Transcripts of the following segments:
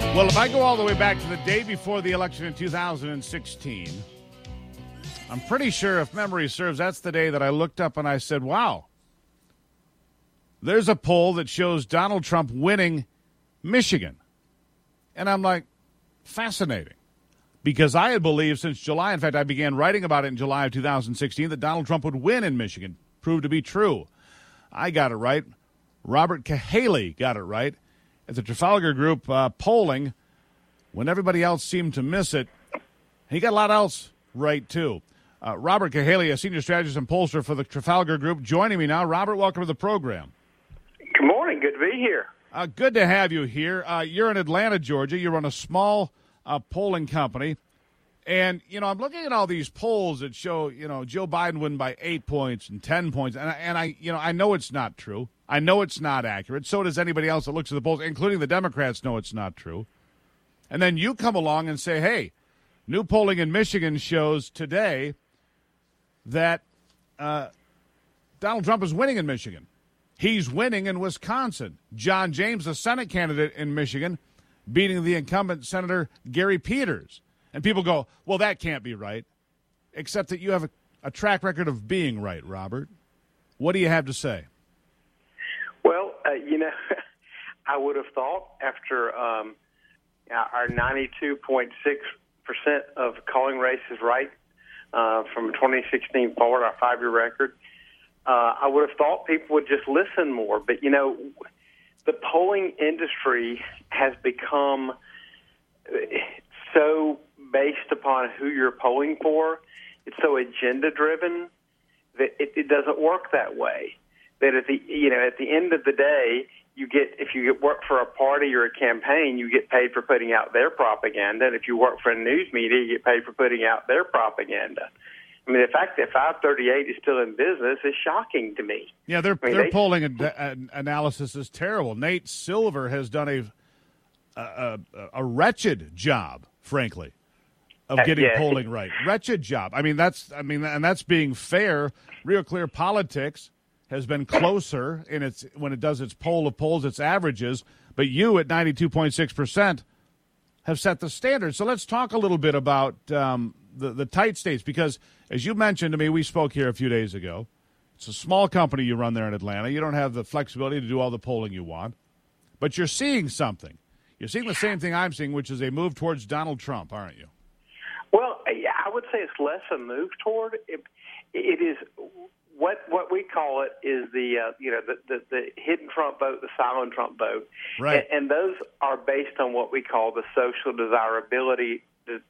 Well, if I go all the way back to the day before the election in 2016, I'm pretty sure, if memory serves, that's the day that I looked up and I said, wow, there's a poll that shows Donald Trump winning Michigan. And I'm like, fascinating. Because I had believed since July, in fact, I began writing about it in July of 2016, that Donald Trump would win in Michigan. Proved to be true. I got it right. Robert Cahaly got it right. At the Trafalgar Group polling, when everybody else seemed to miss it, he got a lot else right, too. Robert Cahaly, a senior strategist and pollster for the Trafalgar Group, joining me now. Robert, welcome to the program. Good morning. Good to be here. Good to have you here. You're in Atlanta, Georgia. You run a small polling company. And, I'm looking at all these polls that show, Joe Biden win by 8 points and 10 points. And I know it's not true. I know it's not accurate. So does anybody else that looks at the polls, including the Democrats, know it's not true. And then you come along and say, hey, new polling in Michigan shows today that Donald Trump is winning in Michigan. He's winning in Wisconsin. John James, the Senate candidate in Michigan, beating the incumbent Senator Gary Peters. And people go, well, that can't be right, except that you have a track record of being right, Robert. What do you have to say? Well, I would have thought after our 92.6% of calling races right from 2016 forward, our 5-year record, I would have thought people would just listen more. But, the polling industry has become so based upon who you're polling for. It's so agenda-driven that it doesn't work that way. That at the end of the day, if you work for a party or a campaign, you get paid for putting out their propaganda. And if you work for a news media, you get paid for putting out their propaganda. I mean, the fact that 538 is still in business is shocking to me. Yeah, their polling analysis is terrible. Nate Silver has done a wretched job, frankly, of getting polling right. Wretched job. And that's being fair. Real Clear Politics has been closer when it does its poll of polls, its averages, but you at 92.6% have set the standard. So let's talk a little bit about the tight states, because as you mentioned to me, we spoke here a few days ago. It's a small company you run there in Atlanta. You don't have the flexibility to do all the polling you want, but you're seeing something. You're seeing the same thing I'm seeing, which is a move towards Donald Trump, aren't you? Well, I would say it's less a move toward. It is what we call it is the hidden Trump vote, the silent Trump vote, right? And those are based on what we call the social desirability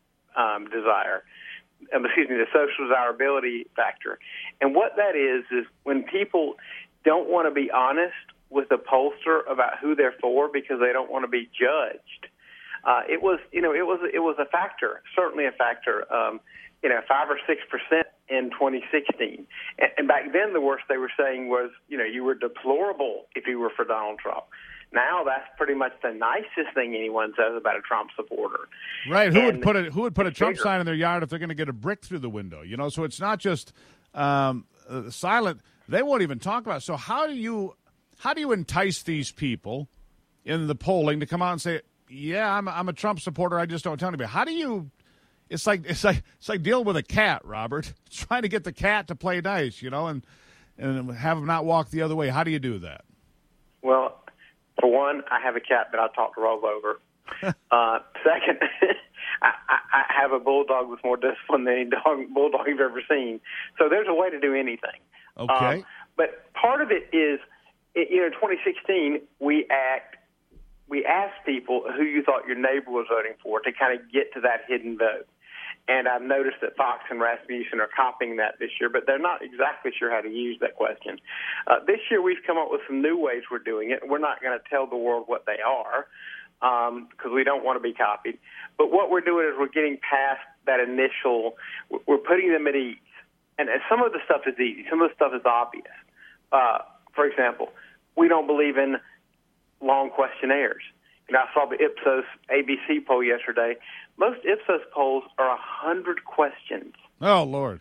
the social desirability factor. And what that is when people don't want to be honest with the pollster about who they're for because they don't want to be judged. It was a factor, certainly a factor. 5 or 6% in 2016, and back then the worst they were saying was, you were deplorable if you were for Donald Trump. Now that's pretty much the nicest thing anyone says about a Trump supporter. Right? Who would put a Trump sign in their yard if they're going to get a brick through the window? So it's not just silent. They won't even talk about it. So how do you entice these people in the polling to come out and say, yeah, I'm a Trump supporter, I just don't tell anybody? How do you? It's like dealing with a cat, Robert. Trying to get the cat to play nice, and have him not walk the other way. How do you do that? Well, for one, I have a cat that I taught to roll over. Second, I have a bulldog with more discipline than any bulldog you've ever seen. So there's a way to do anything. Okay. But part of it is, in 2016, we asked people who you thought your neighbor was voting for to kind of get to that hidden vote. And I've noticed that Fox and Rasmussen are copying that this year, but they're not exactly sure how to use that question. This year we've come up with some new ways we're doing it. We're not going to tell the world what they are because we don't want to be copied. But what we're doing is we're getting past that initial – we're putting them at ease. And some of the stuff is easy. Some of the stuff is obvious. For example, we don't believe in long questionnaires. I saw the Ipsos ABC poll yesterday. Most Ipsos polls are 100 questions. Oh, Lord.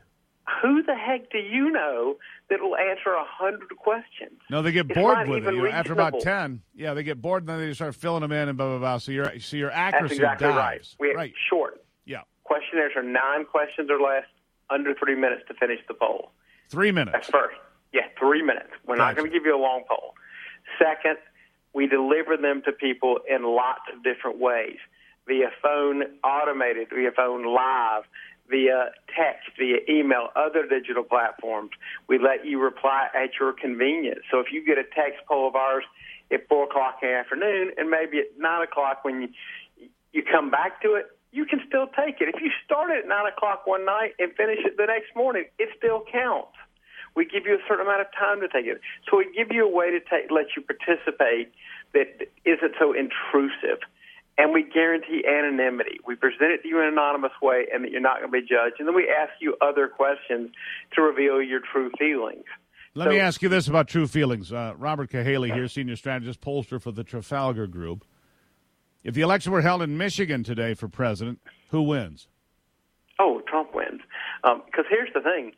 who the heck do you know that will answer 100 questions? No, they get bored with it. After about 10, they get bored, and then they start filling them in and blah, blah, blah. So your accuracy That's exactly dies. Right. Short. Yeah. Questionnaires are 9 questions or less, under 3 minutes to finish the poll. 3 minutes. That's first. Yeah, 3 minutes. We're not going to give you a long poll. Second, we deliver them to people in lots of different ways. Via phone, automated, via phone live, via text, via email, other digital platforms. We let you reply at your convenience. So if you get a text poll of ours at 4 o'clock in the afternoon and maybe at 9 o'clock when you come back to it, you can still take it. If you start it at 9 o'clock one night and finish it the next morning, it still counts. We give you a certain amount of time to take it. So we give you a way to let you participate that isn't so intrusive. And we guarantee anonymity. We present it to you in an anonymous way and that you're not going to be judged. And then we ask you other questions to reveal your true feelings. Let me ask you this about true feelings. Robert Cahaly here, senior strategist, pollster for the Trafalgar Group. If the election were held in Michigan today for president, who wins? Oh, Trump wins. Because here's the thing.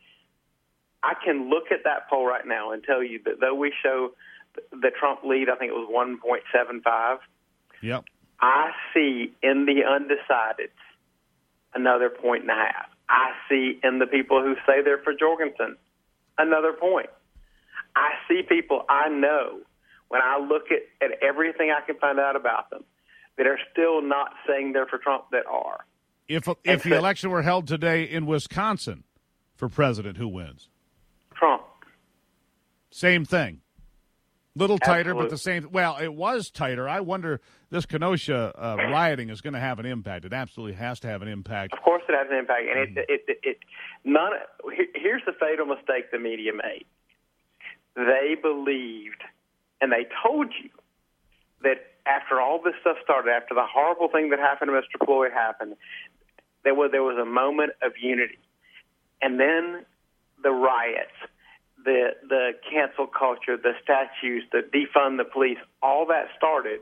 I can look at that poll right now and tell you that though we show the Trump lead, I think it was 1.75. Yep. I see in the undecideds another 1.5. I see in the people who say they're for Jorgensen another point. I see people I know when I look at everything I can find out about them that are still not saying they're for Trump that are. If the election were held today in Wisconsin for president, who wins? Trump. Same thing. Little tighter, Absolutely. but the same. Well, it was tighter. I wonder this Kenosha rioting is going to have an impact. It absolutely has to have an impact. Of course, it has an impact, and here's the fatal mistake the media made. They believed, and they told you that after all this stuff started, after the horrible thing that happened to Mr. Floyd happened, there was a moment of unity, and then the riots. The cancel culture, the statues, the defund the police, all that started,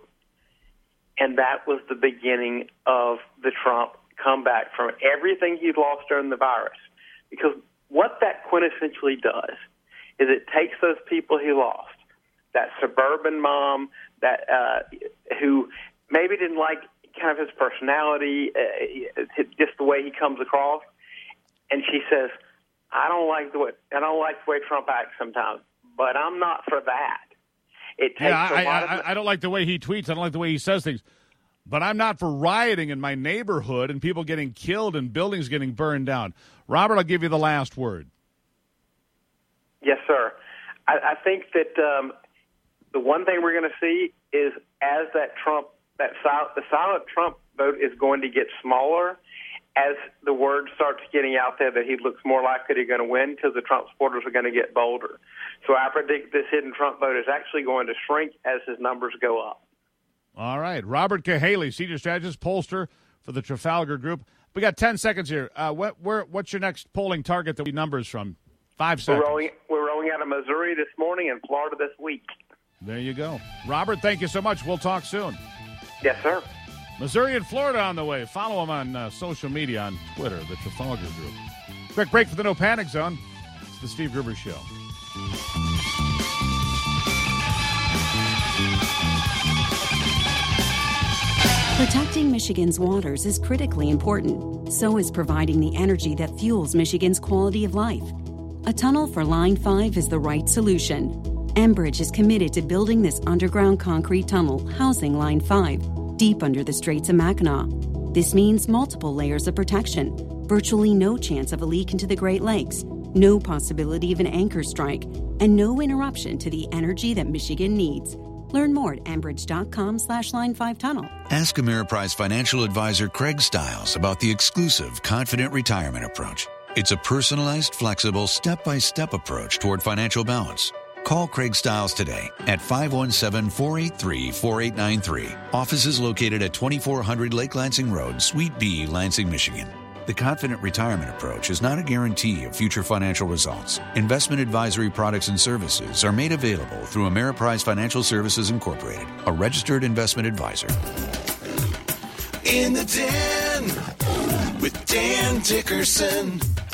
and that was the beginning of the Trump comeback from everything he'd lost during the virus. Because what that quintessentially does is it takes those people he lost, that suburban mom that who maybe didn't like kind of his personality, just the way he comes across, and she says, I don't like the way Trump acts sometimes, but I'm not for that. It takes I don't like the way he tweets. I don't like the way he says things, but I'm not for rioting in my neighborhood and people getting killed and buildings getting burned down. Robert, I'll give you the last word. Yes, sir. I think that the one thing we're going to see is as the silent Trump vote is going to get smaller. As the word starts getting out there that he looks more likely to going to win because the Trump supporters are going to get bolder. So I predict this hidden Trump vote is actually going to shrink as his numbers go up. All right. Robert Cahaly, senior strategist, pollster for the Trafalgar Group. We got 10 seconds here. What's your next polling target that we numbers from? 5 seconds. We're rolling out of Missouri this morning and Florida this week. There you go. Robert, thank you so much. We'll talk soon. Yes, sir. Missouri and Florida on the way. Follow them on social media, on Twitter, the Trafalgar Group. Quick break for the No Panic Zone. It's the Steve Gruber Show. Protecting Michigan's waters is critically important. So is providing the energy that fuels Michigan's quality of life. A tunnel for Line 5 is the right solution. Enbridge is committed to building this underground concrete tunnel housing Line 5 deep under the Straits of Mackinac. This means multiple layers of protection, virtually no chance of a leak into the Great Lakes, no possibility of an anchor strike, and no interruption to the energy that Michigan needs. Learn more at Enbridge.com/Line5Tunnel. Ask Ameriprise financial advisor Craig Stiles about the exclusive Confident Retirement Approach. It's a personalized, flexible, step-by-step approach toward financial balance. Call Craig Stiles today at 517-483-4893. Office is located at 2400 Lake Lansing Road, Suite B, Lansing, Michigan. The Confident Retirement Approach is not a guarantee of future financial results. Investment advisory products and services are made available through Ameriprise Financial Services Incorporated, a registered investment advisor. In the Den with Dan Dickerson.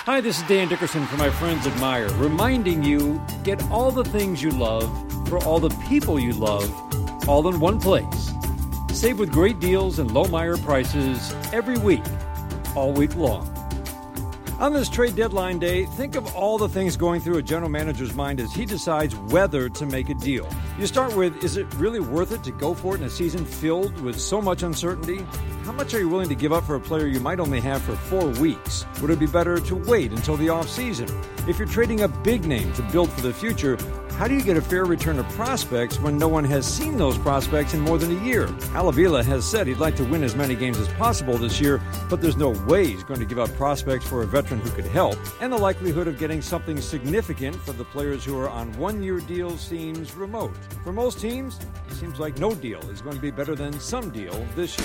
Hi, this is Dan Dickerson from my friends at Meijer, reminding you, get all the things you love for all the people you love, all in one place. Save with great deals and low Meijer prices every week, all week long. On this trade deadline day, think of all the things going through a general manager's mind as he decides whether to make a deal. You start with, is it really worth it to go for it in a season filled with so much uncertainty? How much are you willing to give up for a player you might only have for 4 weeks? Would it be better to wait until the offseason? If you're trading a big name to build for the future, how do you get a fair return of prospects when no one has seen those prospects in more than a year? Al Avila has said he'd like to win as many games as possible this year, but there's no way he's going to give up prospects for a veteran who could help. And the likelihood of getting something significant for the players who are on one-year deals seems remote. For most teams, it seems like no deal is going to be better than some deal this year.